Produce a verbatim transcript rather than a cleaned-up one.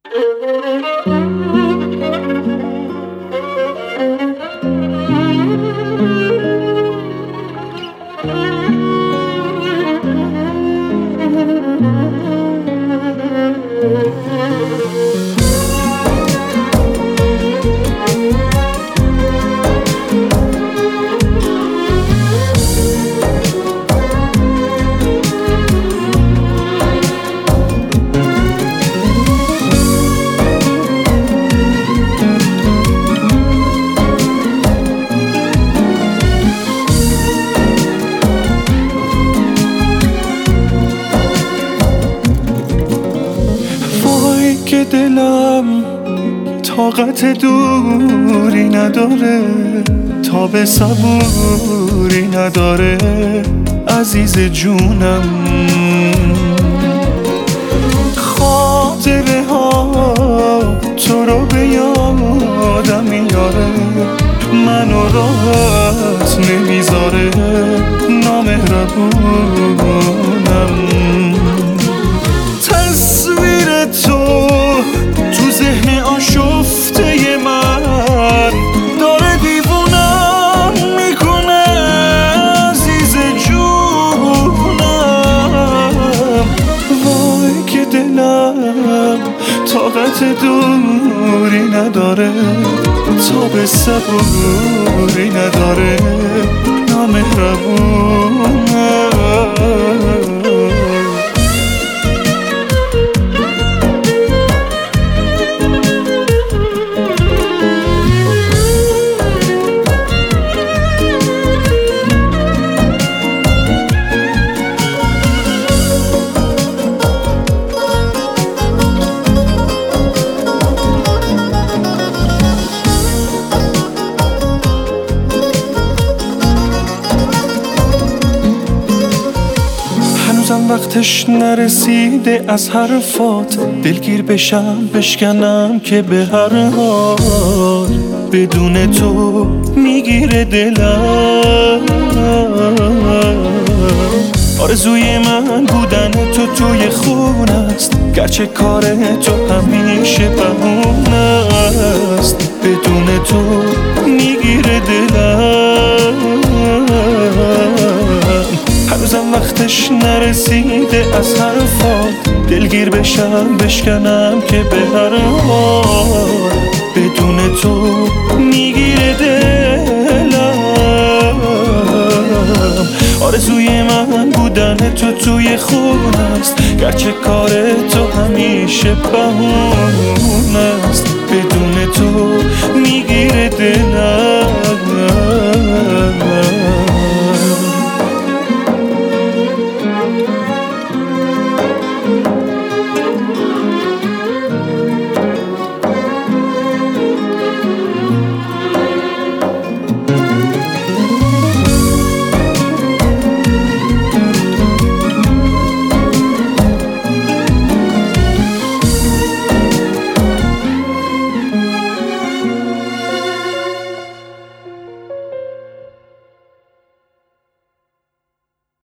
که دلم طاقت دوری نداره، تاب صبوری نداره عزیز جونم. خاطره ها تو رو به یادم میاره، منو راحت نمیذاره نامهربونم. تصویر تو تو ذهن آشفته من داره دیوونم میکنه عزیز جونم. وای که دلم طاقت دوری نداره، تاب صبوری نداره نامهربونم. وقتش نرسیده از حرفات دلگیر بشم بشکنم که به هر حال بدون تو میگیره دلم. آرزوی من بودن تو توی خون است، گرچه کار تو همیشه بهونه است. بدون تو میگیره دلم. هنوزم وقتش نرسیده از حرفات دلگیر بشم بشکنم که به هر حال بدون تو میگیره دلم. آرزوی من بودن تو توی خون است، گرچه کار تو همیشه بهونه است. بدون تو میگیره دلم.